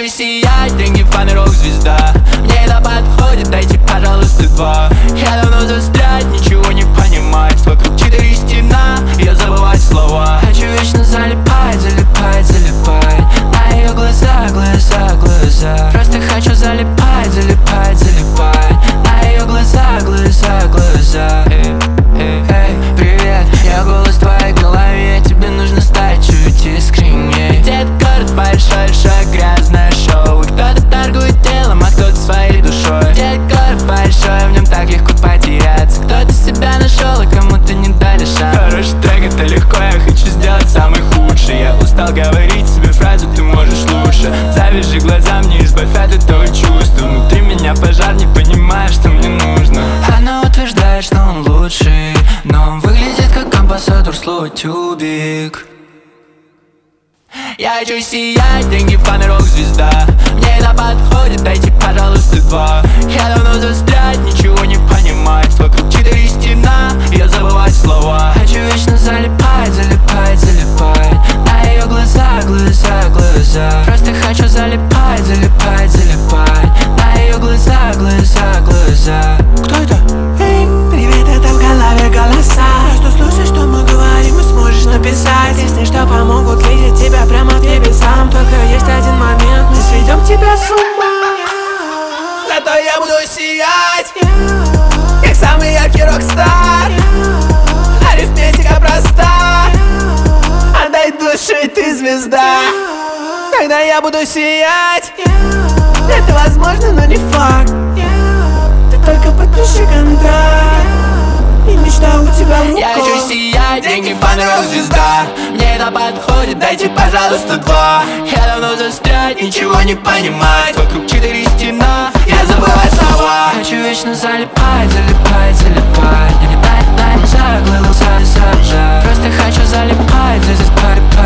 хочу сиять, деньги, фан и рок-звезда. Мне это подходит, дайте, пожалуйста, 2. Я давно застрять, ничего не понимать. Вокруг 4 стена, я забывать слова. Хочу вечно залипать, залипать, залипать на ее глаза, глаза, глаза. Просто хочу залипать, залипать, залипать на ее глаза, глаза, глаза. Привет, я голос в твоей голове. Тебе нужно стать чуть искренней. Ведь этот город большой, грязное шоу. Кто-то торгует телом, а кто-то своей душой. Ведь этот город большой, в нем так легко потеряться. Кто-то себя нашел, и кому-то не дали шанс. Хороший трек, это легко, я хочу сделать самый худший. Я устал говорить себе фразу, ты можешь лучше. Завяжи глаза, мне избавь от этого чувства. Внутри меня пожар, не понимаешь, что мне нужно. Она утверждает, что он лучший, но он выглядит как амбассадор слова тюбик. Я хочу сиять, деньги, фан и рок-звезда. Мне это подходит, дайте, пожалуйста, 2. Я давно застрять, ничего не понимать. Вокруг 4 стена, я забывать слова. Хочу вечно залипать, залипать, залипать на ее глаза, глаза, глаза. Просто хочу залипать, залипать, залипать на ее глаза, глаза, глаза. Кто это? Эй, привет, это в голове голоса. Просто слушай, что мы говорим, и сможешь написать песни, что помогут видеть тебя прямо к небесам. Только есть один момент, мы сведем тебя с ума. Зато я буду сиять, как самый яркий рок-стар. Арифметика проста, отдай душу, и ты звезда. Тогда я буду сиять. Это возможно, но не факт. Ты только подпиши контракт, и мечта у тебя в руках. Я хочу сиять, деньги, фан и рок-звезда. Мне это подходит, дайте, пожалуйста, 2. Я давно застрять, ничего не понимать. Вокруг 4 стена, я забывать слова. Хочу вечно залипать, залипать, залипать на глаза, глаза. Просто хочу залипать, залипать.